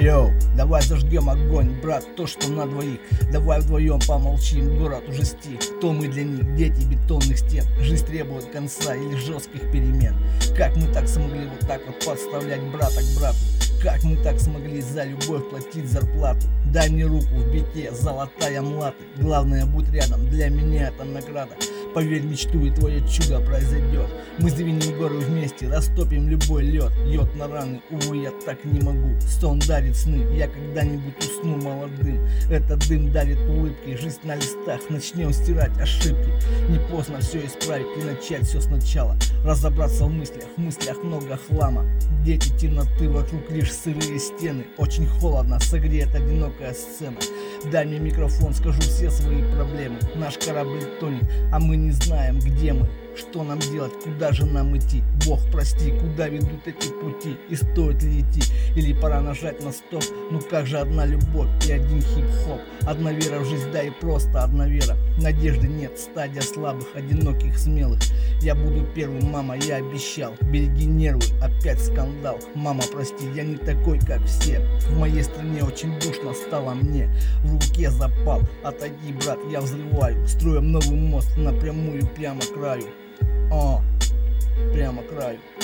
Йоу, давай зажгем огонь, брат, то, что на двоих. Давай вдвоем помолчим, город уже стих. Кто мы для них, дети бетонных стен? Жизнь требует конца или жестких перемен. Как мы так смогли вот так вот подставлять брата к брату? Как мы так смогли за любовь платить зарплату? Дай мне руку в бите, золотая млата. Главное, будь рядом, для меня это награда. Поверь в мечту, и твое чудо произойдет. Мы сдвинем горы вместе, растопим любой лед. Йод на раны, увы, я так не могу. Сон дарит сны, я когда-нибудь усну молодым. Этот дым дарит улыбки, жизнь на листах. Начнем стирать ошибки. Не поздно все исправить и начать все сначала. Разобраться в мыслях много хлама. Дети, темноты, вокруг лишь сырые стены. Очень холодно, согреет одинокая сцена. Дай мне микрофон, скажу все свои проблемы. Наш корабль тонет, а мы не знаем, где мы. Что нам делать, куда же нам идти? Бог прости, куда ведут эти пути? И стоит ли идти, или пора нажать на стоп? Ну как же одна любовь и один хип-хоп? Одна вера в жизнь, да и просто одна вера. Надежды нет, стадия слабых, одиноких, смелых. Я буду первым, мама, я обещал. Береги нервы, опять скандал. Мама, прости, я не такой, как все. В моей стране очень душно стало мне. В руке запал, отойди, брат, я взрываю. Строим новый мост напрямую прямо к краю. Прямо к краю.